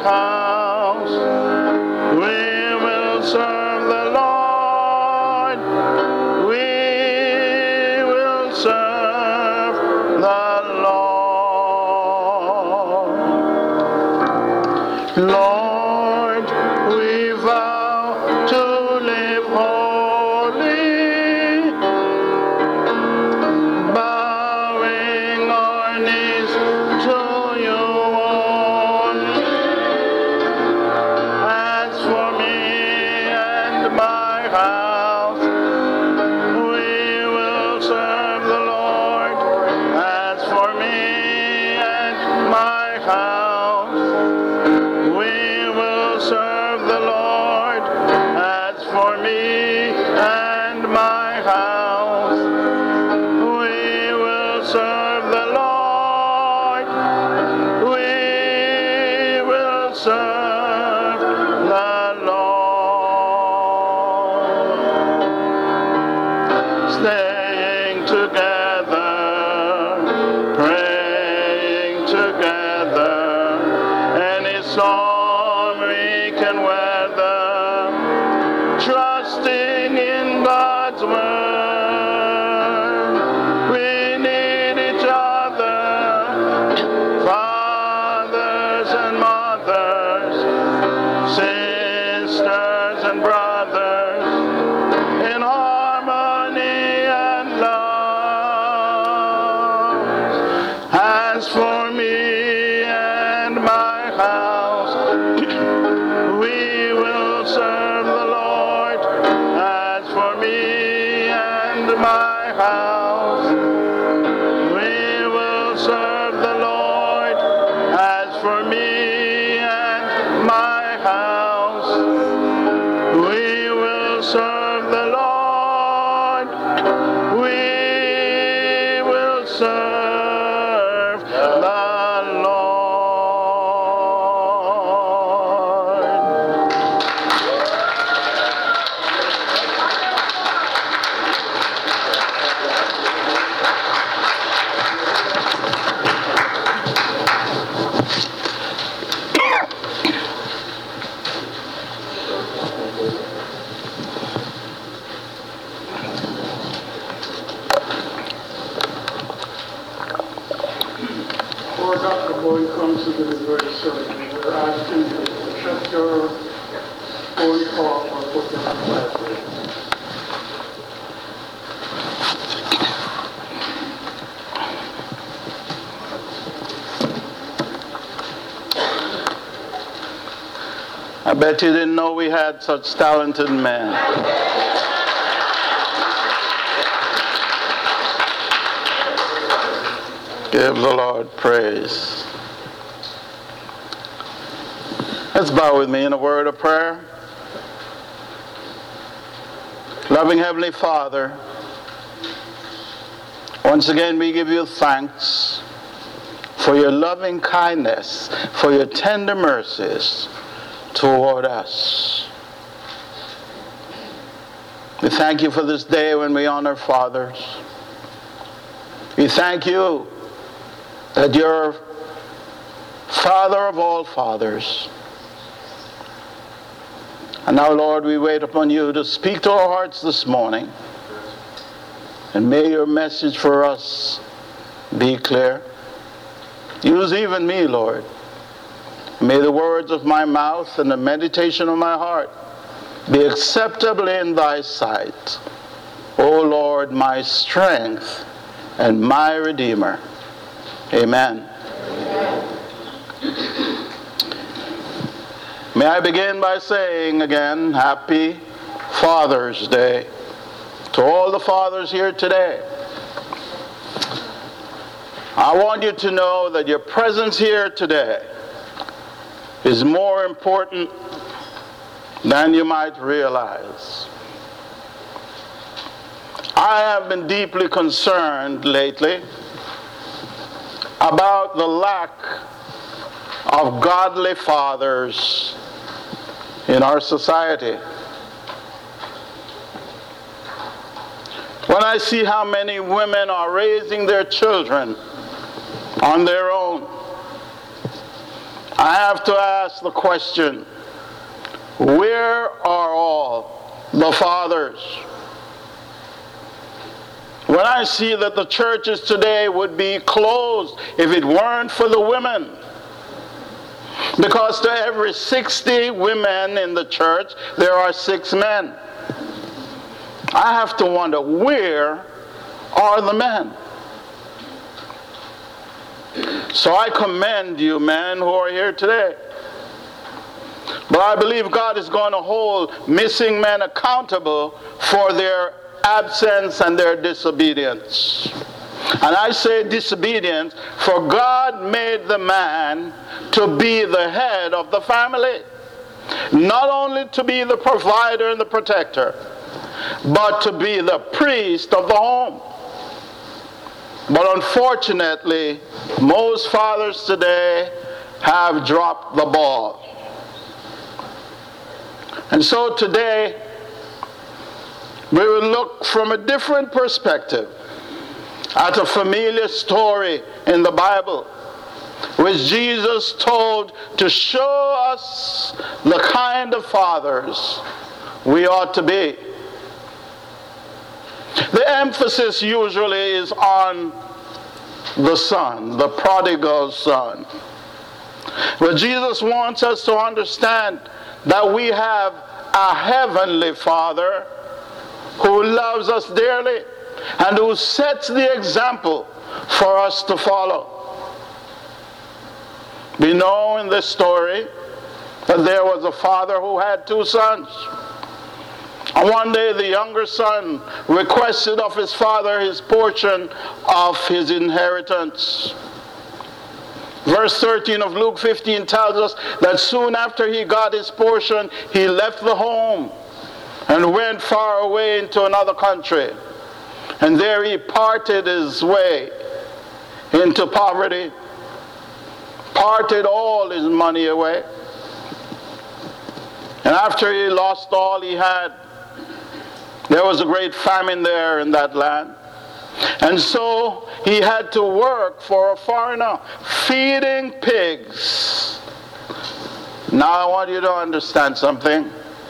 house. We will serve the Lord. We will serve the Lord. Lord, we vow to live holy, bowing our knees to you only. As for me and my house, we will serve the Lord. As for me and my house, we will serve the Lord. As for me and my house, we will serve the Lord. We will serve the Lord. Staying together, praying together, any storm we can weather, trusting in God's word. We need each other, fathers and mothers, sisters and brothers, in harmony and love. As for me and my house, we will serve the Lord. As for me and my house, we will serve the Lord. As for me and my house, we will serve the Lord. We will serve the Lord. Before Dr. Boyd comes to the very certain, we're asking you to shut your phone off or put them on vibrate. I bet you didn't know we had such talented men. Give the Lord praise. Let's bow with me in a word of prayer. Loving Heavenly Father, once again we give you thanks for your loving kindness, for your tender mercies toward us. We thank you for this day when we honor fathers. We thank you that you're Father of all fathers. And now, Lord, we wait upon you to speak to our hearts this morning. And may your message for us be clear. Use even me, Lord. May the words of my mouth and the meditation of my heart be acceptable in thy sight. O Lord, my strength and my Redeemer. Amen. May I begin by saying again, Happy Father's Day to all the fathers here today. I want you to know that your presence here today is more important than you might realize. I have been deeply concerned lately about the lack of godly fathers in our society. When I see how many women are raising their children on their own, I have to ask the question, where are all the fathers? When I see that the churches today would be closed if it weren't for the women, because to every 60 women in the church, there are 6 men. I have to wonder, where are the men? So I commend you men who are here today. But I believe God is going to hold missing men accountable for their absence and their disobedience. And I say disobedience, for God made the man to be the head of the family. Not only to be the provider and the protector, but to be the priest of the home. But unfortunately, most fathers today have dropped the ball. And so today, we will look from a different perspective at a familiar story in the Bible, which Jesus told to show us the kind of fathers we ought to be. The emphasis usually is on the son, the prodigal son. But Jesus wants us to understand that we have a heavenly Father who loves us dearly and who sets the example for us to follow. We know in this story that there was a father who had 2 sons. And one day the younger son requested of his father his portion of his inheritance. Verse 13 of Luke 15 tells us that soon after he got his portion, he left the home and went far away into another country. And there he parted his way into poverty, parted all his money away. And after he lost all he had, there was a great famine there in that land. And so he had to work for a foreigner, feeding pigs. Now I want you to understand something.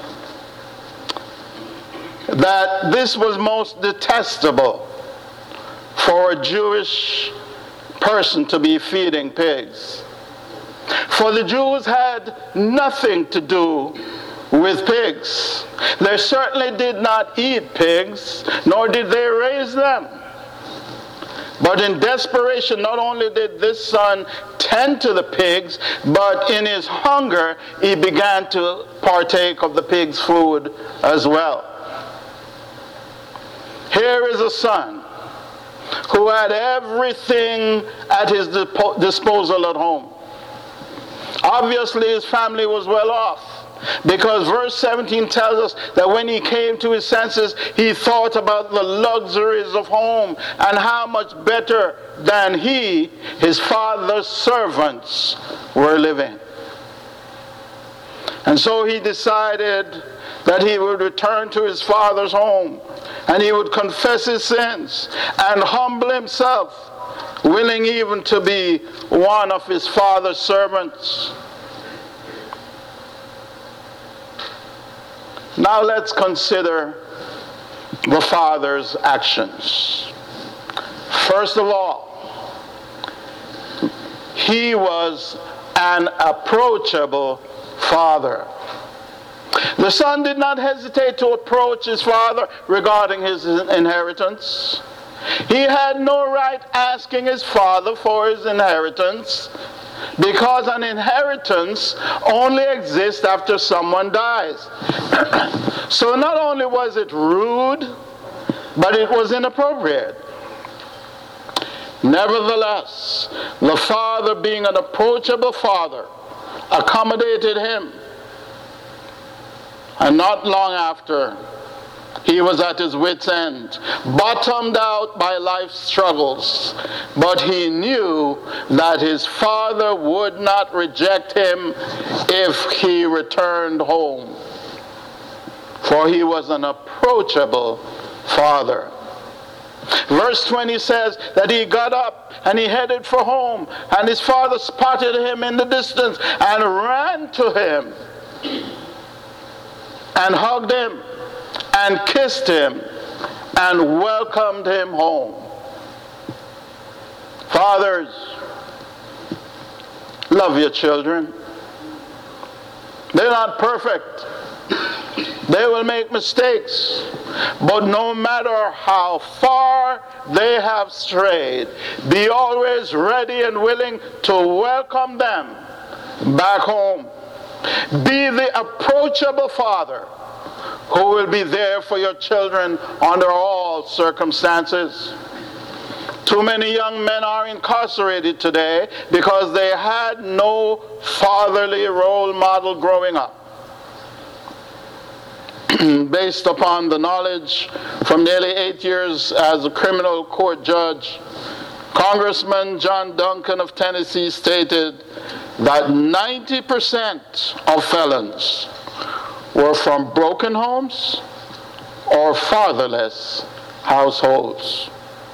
That this was most detestable for a Jewish person to be feeding pigs. For the Jews had nothing to do with pigs. They certainly did not eat pigs, nor did they raise them. But in desperation, not only did this son tend to the pigs, but in his hunger, he began to partake of the pig's food as well. Here is a son who had everything at his disposal at home. Obviously, his family was well off, because verse 17 tells us that when he came to his senses, he thought about the luxuries of home and how much better than he, his father's servants, were living. And so he decided that he would return to his father's home and he would confess his sins and humble himself, willing even to be one of his father's servants. Now let's consider the father's actions. First of all, he was an approachable father. The son did not hesitate to approach his father regarding his inheritance. He had no right asking his father for his inheritance, because an inheritance only exists after someone dies. So not only was it rude, but it was inappropriate. Nevertheless, the father, being an approachable father, accommodated him. And not long after, he was at his wit's end, bottomed out by life's struggles. But he knew that his father would not reject him if he returned home. For he was an approachable father. Verse 20 says that he got up and he headed for home, and his father spotted him in the distance and ran to him and hugged him and kissed him and welcomed him home. Fathers, love your children. They're not perfect. They will make mistakes. But no matter how far they have strayed, be always ready and willing to welcome them back home. Be the approachable father who will be there for your children under all circumstances. Too many young men are incarcerated today because they had no fatherly role model growing up. Based upon the knowledge from nearly 8 years as a criminal court judge, Congressman John Duncan of Tennessee stated that 90% of felons were from broken homes or fatherless households.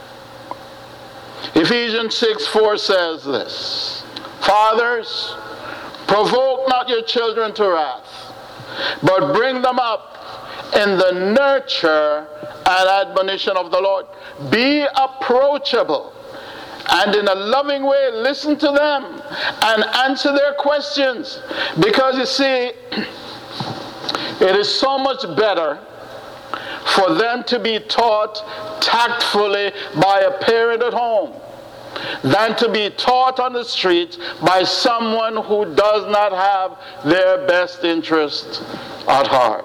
Ephesians 6:4 says this: Fathers, provoke not your children to wrath, but bring them up in the nurture and admonition of the Lord. Be approachable, and in a loving way listen to them and answer their questions. Because you see, it is so much better for them to be taught tactfully by a parent at home than to be taught on the street by someone who does not have their best interest at heart.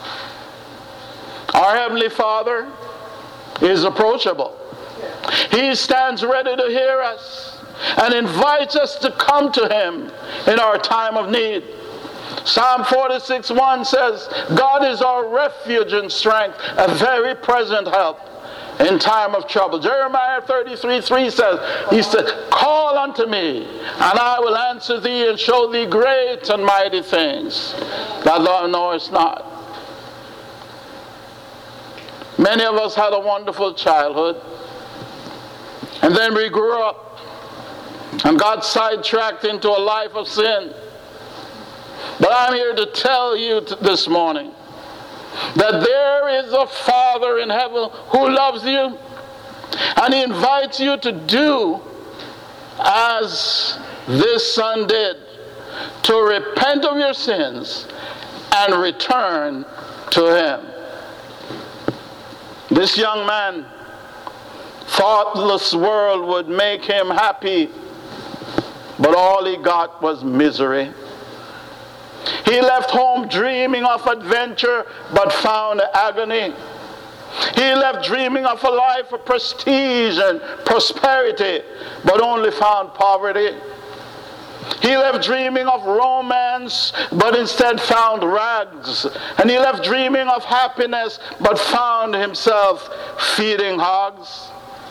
Our Heavenly Father is approachable. He stands ready to hear us and invites us to come to Him in our time of need. Psalm 46:1 says, God is our refuge and strength, a very present help in time of trouble. Jeremiah 33:3 says, He said, call unto me, and I will answer thee and show thee great and mighty things that thou knowest not. Many of us had a wonderful childhood, and then we grew up and got sidetracked into a life of sin. But I'm here to tell you this morning that there is a Father in heaven who loves you, and He invites you to do as this son did, to repent of your sins and return to Him. This young man thought this world would make him happy, but all he got was misery. He left home dreaming of adventure, but found agony. He left dreaming of a life of prestige and prosperity, but only found poverty. He left dreaming of romance, but instead found rags. And he left dreaming of happiness, but found himself feeding hogs.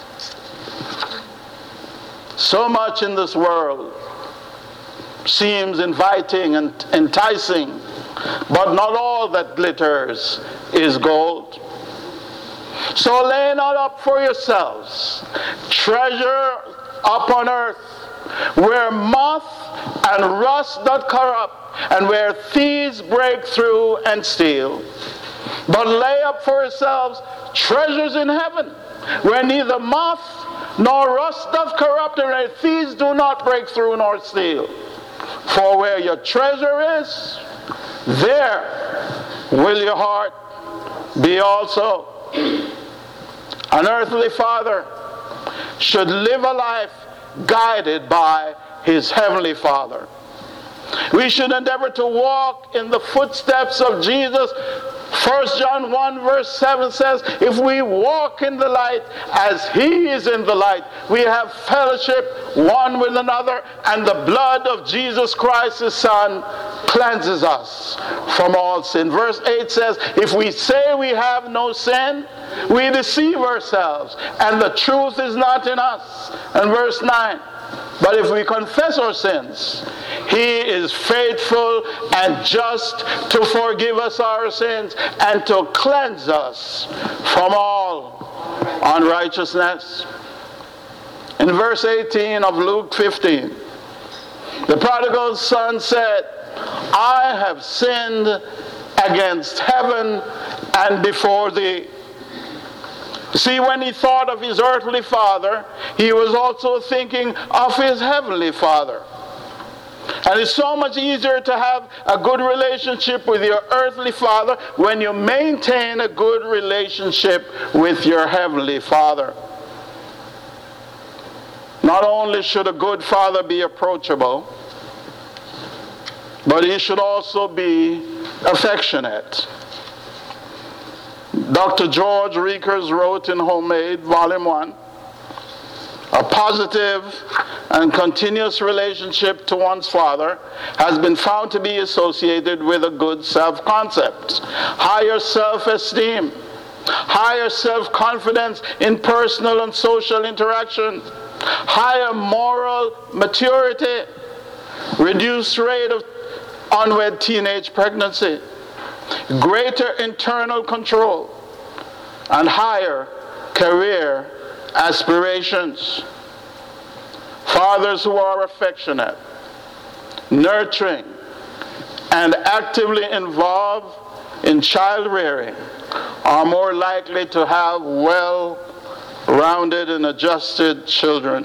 So much in this world seems inviting and enticing, but not all that glitters is gold. So lay not up for yourselves treasure upon earth, where moth and rust doth corrupt, and where thieves break through and steal. But lay up for yourselves treasures in heaven, where neither moth nor rust doth corrupt, and where thieves do not break through nor steal. For where your treasure is, there will your heart be also. An earthly father should live a life guided by his heavenly Father. We should endeavor to walk in the footsteps of Jesus. 1 John 1 verse 7 says, if we walk in the light as He is in the light, we have fellowship one with another, and the blood of Jesus Christ, His Son, cleanses us from all sin. Verse 8 says, if we say we have no sin, we deceive ourselves, and the truth is not in us. And verse 9, but if we confess our sins, He is faithful and just to forgive us our sins and to cleanse us from all unrighteousness. In verse 18 of Luke 15, the prodigal son said, I have sinned against heaven and before thee. See, when he thought of his earthly father, he was also thinking of his heavenly Father. And it's so much easier to have a good relationship with your earthly father when you maintain a good relationship with your heavenly Father. Not only should a good father be approachable, but he should also be affectionate. Dr. George Riekers wrote in Homemade, Volume 1, a positive and continuous relationship to one's father has been found to be associated with a good self-concept, higher self-esteem, higher self-confidence in personal and social interaction, higher moral maturity, reduced rate of unwed teenage pregnancy, greater internal control, and higher career aspirations. Fathers who are affectionate, nurturing, and actively involved in child rearing are more likely to have well-rounded and adjusted children.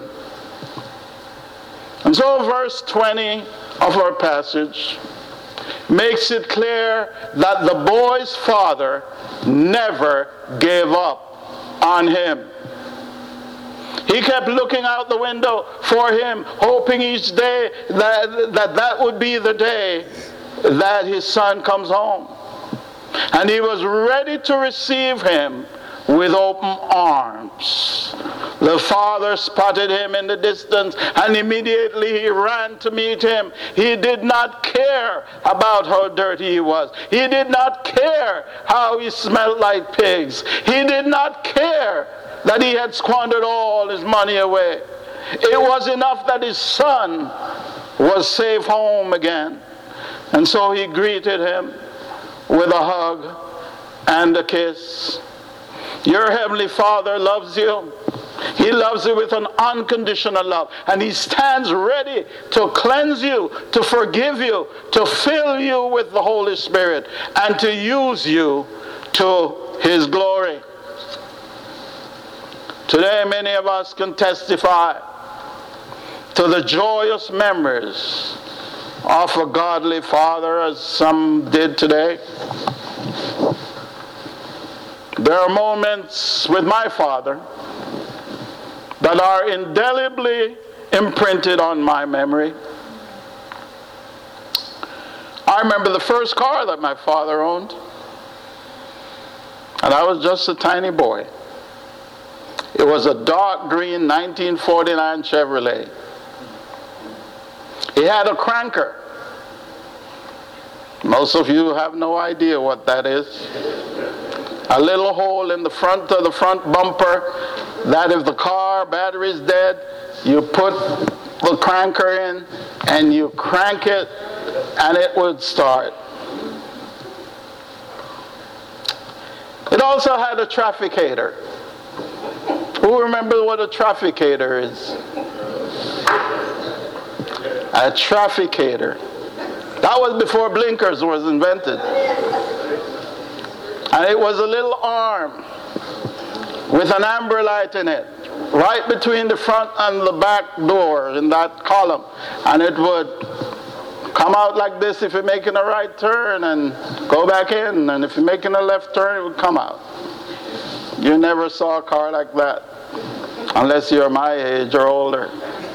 And so verse 20 of our passage makes it clear that the boy's father never gave up on him. He kept looking out the window for him, hoping each day that would be the day that his son comes home. And he was ready to receive him with open arms. The father spotted him in the distance, and immediately he ran to meet him. He did not care about how dirty he was. He did not care how he smelled like pigs. He did not care that he had squandered all his money away. It was enough that his son was safe home again. And so he greeted him with a hug and a kiss. Your heavenly Father loves you. He loves you with an unconditional love. And he stands ready to cleanse you, to forgive you, to fill you with the Holy Spirit, and to use you to his glory. Today, many of us can testify to the joyous memories of a godly father, as some did today. There are moments with my father that are indelibly imprinted on my memory. I remember the first car that my father owned, and I was just a tiny boy. It was a dark green 1949 Chevrolet. He had a cranker. Most of you have no idea what that is. A little hole in the front of the front bumper that if the car battery is dead, you put the cranker in and you crank it and it would start. It also had a trafficator. Who remembers what a trafficator is? A trafficator. That was before blinkers was invented. And it was a little arm with an amber light in it, right between the front and the back door in that column. And it would come out like this if you're making a right turn and go back in. And if you're making a left turn, it would come out. You never saw a car like that, unless you're my age or older.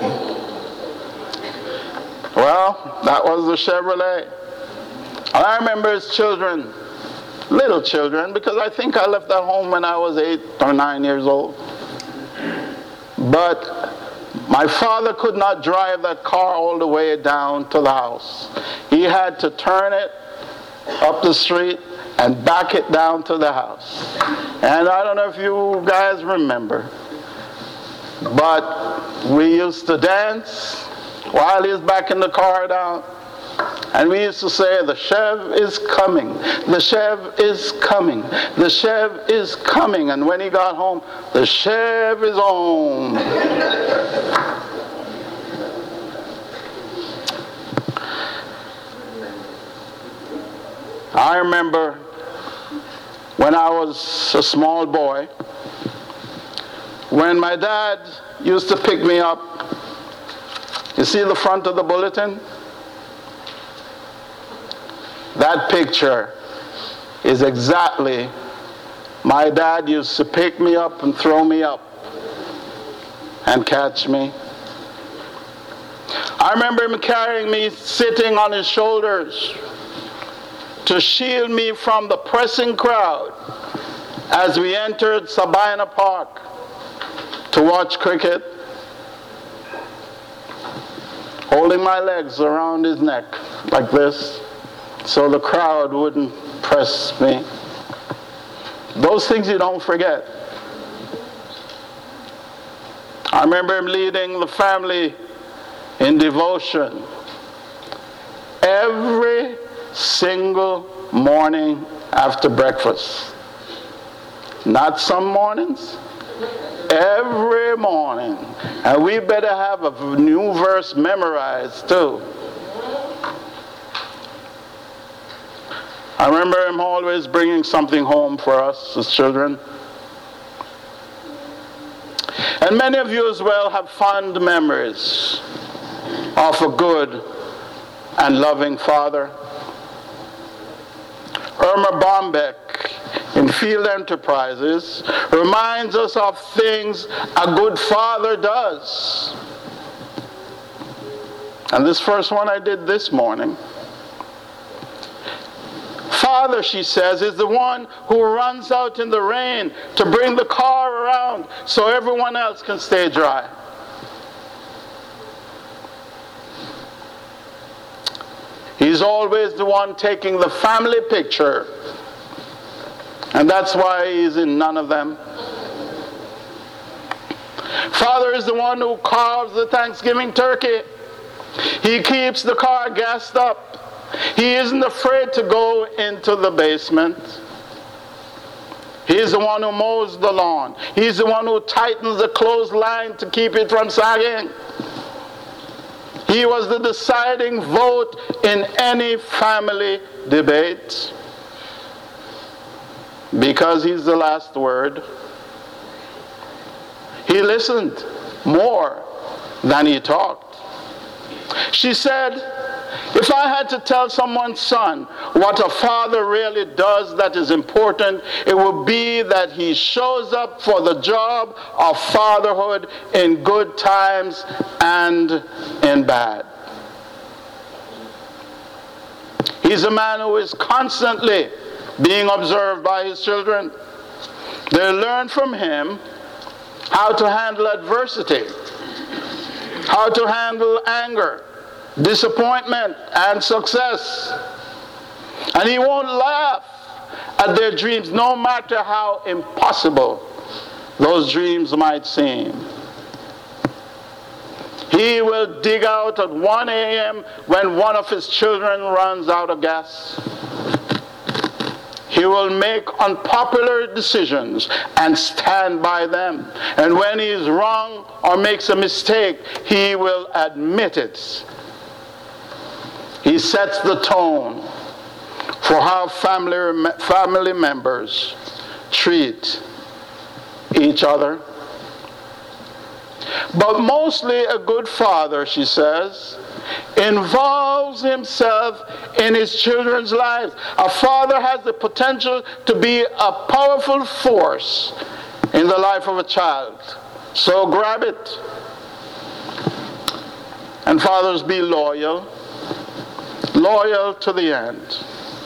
Well, that was the Chevrolet. And I remember as children, little children, because I think I left that home when I was 8 or 9 years old. But my father could not drive that car all the way down to the house. He had to turn it up the street and back it down to the house. And I don't know if you guys remember, but we used to dance while he was backing the car down. And we used to say, the Chev is coming, the Chev is coming, the Chev is coming. And when he got home, the Chev is home. I remember when I was a small boy, when my dad used to pick me up. You see the front of the bulletin? That picture is exactly, my dad used to pick me up and throw me up and catch me. I remember him carrying me, sitting on his shoulders to shield me from the pressing crowd as we entered Sabina Park to watch cricket, holding my legs around his neck like this so the crowd wouldn't press me. Those things you don't forget. I remember him leading the family in devotion every single morning after breakfast. Not some mornings, every morning. And we better have a new verse memorized too. I remember him always bringing something home for us as children. And many of you as well have fond memories of a good and loving father. Irma Bombeck in Field Enterprises reminds us of things a good father does. And this first one I did this morning. Father, she says, is the one who runs out in the rain to bring the car around so everyone else can stay dry. He's always the one taking the family picture. And that's why he's in none of them. Father is the one who carves the Thanksgiving turkey. He keeps the car gassed up. He isn't afraid to go into the basement. He's the one who mows the lawn. He's the one who tightens the clothesline to keep it from sagging. He was the deciding vote in any family debate. Because he's the last word. He listened more than he talked. She said, if I had to tell someone's son what a father really does that is important, it would be that he shows up for the job of fatherhood in good times and in bad. He's a man who is constantly being observed by his children. They learn from him how to handle adversity, how to handle anger, disappointment, and success. And he won't laugh at their dreams, no matter how impossible those dreams might seem. He will dig out at 1 a.m. when one of his children runs out of gas. He will make unpopular decisions and stand by them. And when he is wrong or makes a mistake, he will admit it. He sets the tone for how family members treat each other. But mostly a good father, she says, involves himself in his children's lives. A father has the potential to be a powerful force in the life of a child. So grab it. And fathers, be loyal. Loyal to the end.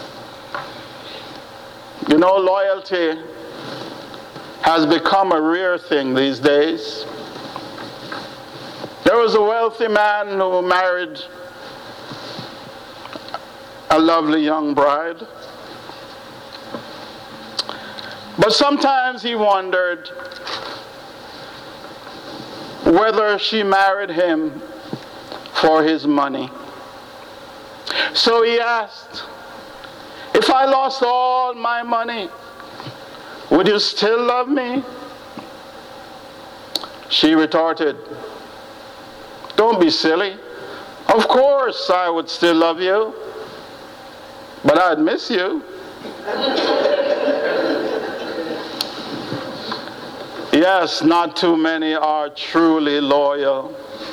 You know, loyalty has become a rare thing these days. There was a wealthy man who married a lovely young bride. But sometimes he wondered whether she married him for his money. So he asked, if I lost all my money, would you still love me? She retorted, don't be silly. Of course I would still love you, but I'd miss you. Yes, not too many are truly loyal.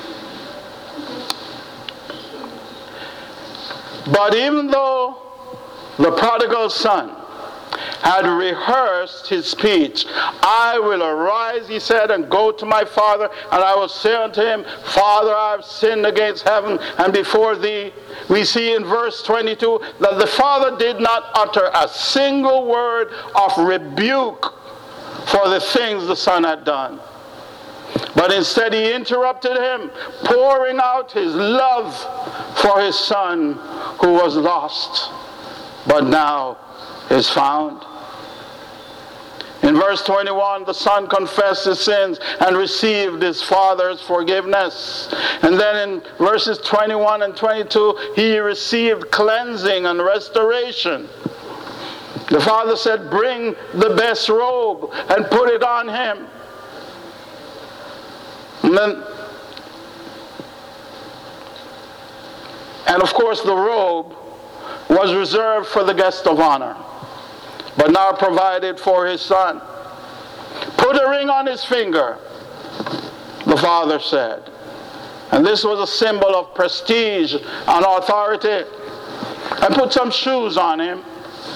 But even though the prodigal son had rehearsed his speech, I will arise, he said, and go to my father, and I will say unto him, Father, I have sinned against heaven and before thee. We see in verse 22 that the father did not utter a single word of rebuke for the things the son had done. But instead he interrupted him, pouring out his love for his son who was lost, but now is found. In verse 21, the son confessed his sins and received his father's forgiveness. And then in verses 21 and 22, he received cleansing and restoration. The father said, bring the best robe and put it on him. And of course the robe was reserved for the guest of honor, but now provided for his son. Put a ring on his finger, the father said. And this was a symbol of prestige and authority. And put some shoes on him.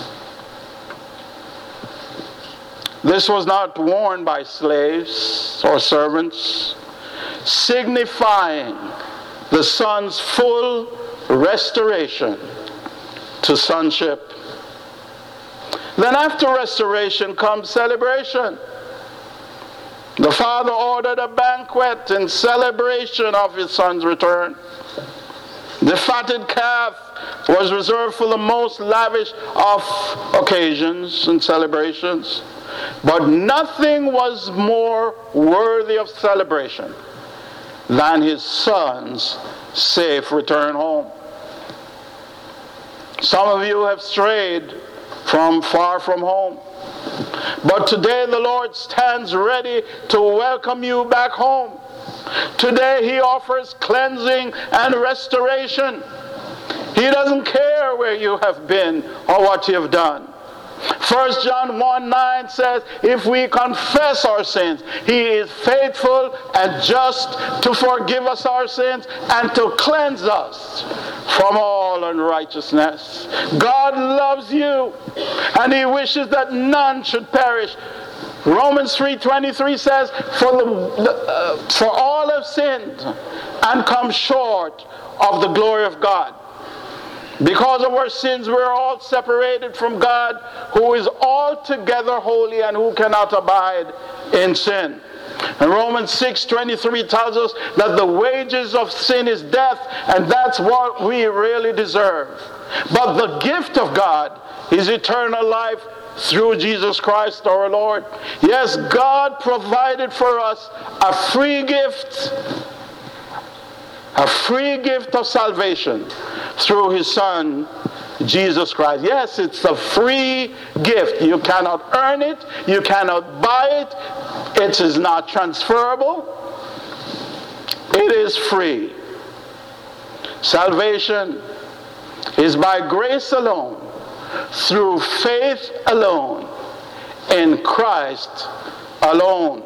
This was not worn by slaves or servants, signifying the son's full restoration to sonship. Then after restoration comes celebration. The father ordered a banquet in celebration of his son's return. The fatted calf was reserved for the most lavish of occasions and celebrations. But nothing was more worthy of celebration than his son's safe return home. Some of you have strayed from far from home. But today the Lord stands ready to welcome you back home. Today he offers cleansing and restoration. He doesn't care where you have been or what you have done. 1 John 1:9 says, if we confess our sins, he is faithful and just to forgive us our sins and to cleanse us from all unrighteousness. God loves you and he wishes that none should perish. Romans 3:23 says, for all have sinned and come short of the glory of God. Because of our sins, we're all separated from God, who is altogether holy and who cannot abide in sin. And Romans 6:23 tells us that the wages of sin is death, and that's what we really deserve. But the gift of God is eternal life through Jesus Christ our Lord. Yes, God provided for us a free gift of salvation through his son, Jesus Christ. Yes, it's a free gift. You cannot earn it. You cannot buy it. It is not transferable. It is free. Salvation is by grace alone, through faith alone, in Christ alone.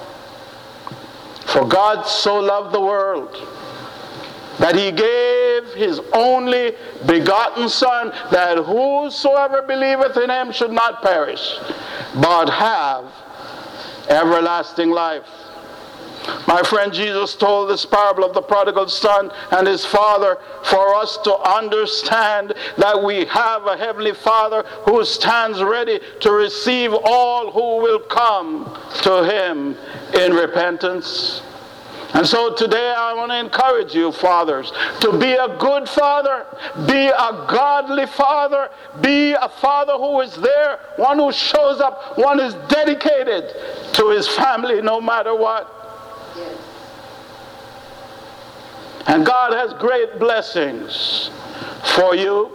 For God so loved the world that he gave his only begotten Son, that whosoever believeth in him should not perish, but have everlasting life. My friend, Jesus told this parable of the prodigal son and his father for us to understand that we have a heavenly Father who stands ready to receive all who will come to him in repentance. And so today I want to encourage you, fathers, to be a good father, be a godly father, be a father who is there, one who shows up, one who is dedicated to his family no matter what. And God has great blessings for you.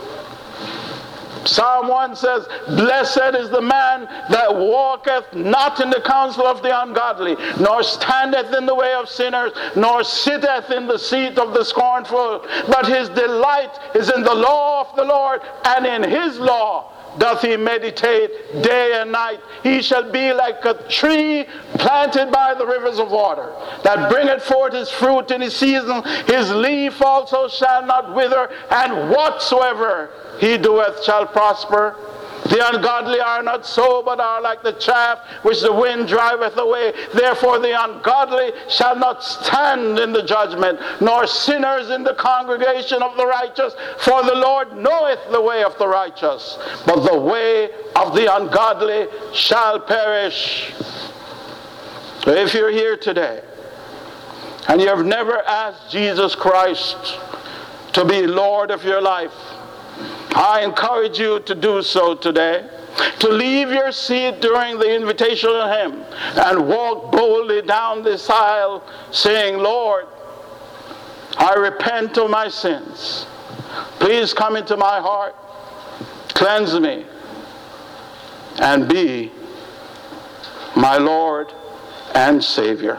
Psalm 1 says, blessed is the man that walketh not in the counsel of the ungodly, nor standeth in the way of sinners, nor sitteth in the seat of the scornful. But his delight is in the law of the Lord, and in his law doth he meditate day and night. He shall be like a tree planted by the rivers of water, that bringeth forth his fruit in his season. His leaf also shall not wither, and whatsoever he doeth shall prosper. The ungodly are not so, but are like the chaff which the wind driveth away. Therefore the ungodly shall not stand in the judgment, nor sinners in the congregation of the righteous. For the Lord knoweth the way of the righteous, but the way of the ungodly shall perish. So if you're here today, and you have never asked Jesus Christ to be Lord of your life, I encourage you to do so today, to leave your seat during the invitational hymn and walk boldly down this aisle saying, Lord, I repent of my sins. Please come into my heart, cleanse me, and be my Lord and Savior.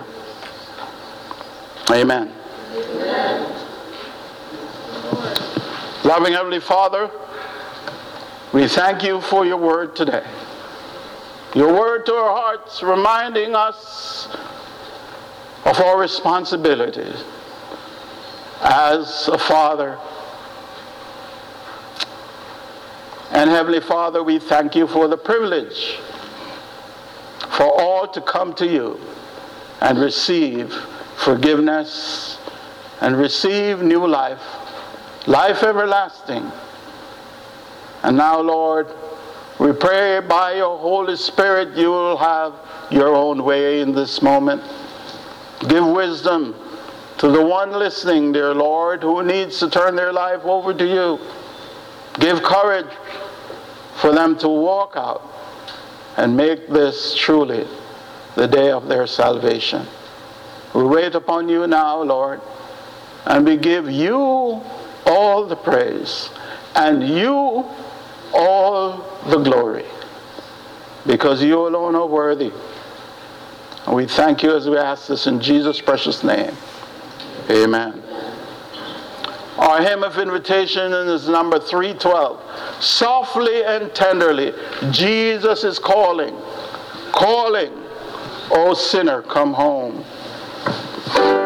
Amen. Amen. Loving Heavenly Father, we thank you for your word today. Your word to our hearts, reminding us of our responsibilities as a father. And Heavenly Father, we thank you for the privilege for all to come to you and receive forgiveness and receive new life, life everlasting. And now, Lord, we pray by your Holy Spirit you will have your own way in this moment. Give wisdom to the one listening, dear Lord, who needs to turn their life over to you. Give courage for them to walk out and make this truly the day of their salvation. We wait upon you now, Lord, and we give you all the praise and you all the glory, because you alone are worthy. And we thank you as we ask this in Jesus' precious name. Amen. Our hymn of invitation is number 312. Softly and tenderly, Jesus is calling, calling, O sinner, come home.